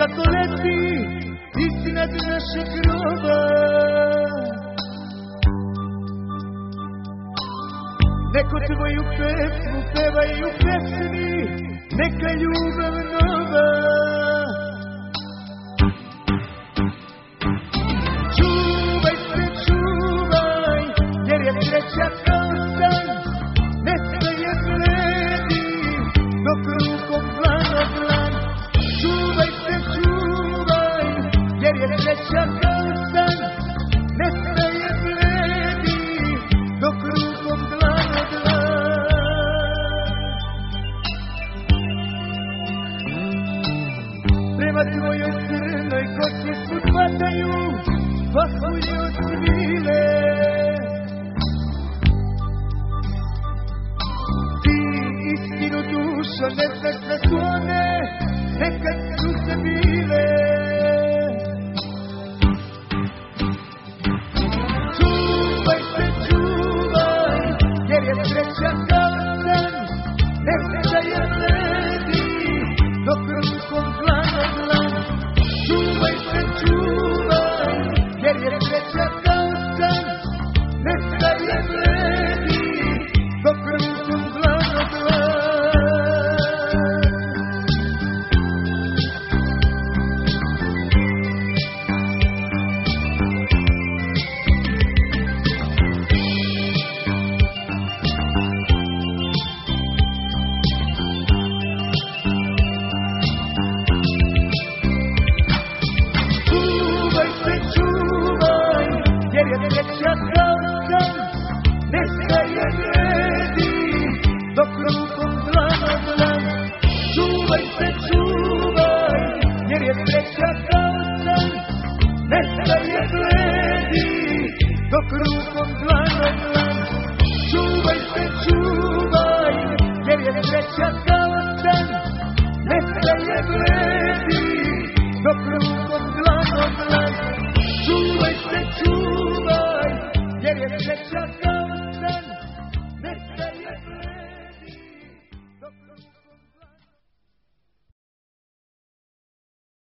kako leti iznad našeg groba. Neko tvoju pesmu peva i u pesmi, neka ljubav nova. Čuvaj se, čuvaj, jer je sreća kao san, nestaje bledi, dok rukom dlan o dlan. Čuvaj se, čuvaj, jer je sreća kao san, nestaje bledi, dok rukom dlan o dlan. Prema tvojoj crnoj kosi sud hvataju pahulje od svile. Ti istinu dušo ne znaš da su one nekad su se bile. Čuvaj se, čuvaj, jer je sreća kao san, nestaje bledi, dok rukom dlan o dlan. Čuvaj se, čuvaj, jer je sreća kao san, nestaje bledi, dok rukom dlan o dlan. Čuvaj se, čuvaj, jer je sreća kao san, nestaje bledi, dok rukom dlan o dlan. Čuvaj se, čuvaj, jer je sreća kao san, nestaje bledi, dok rukom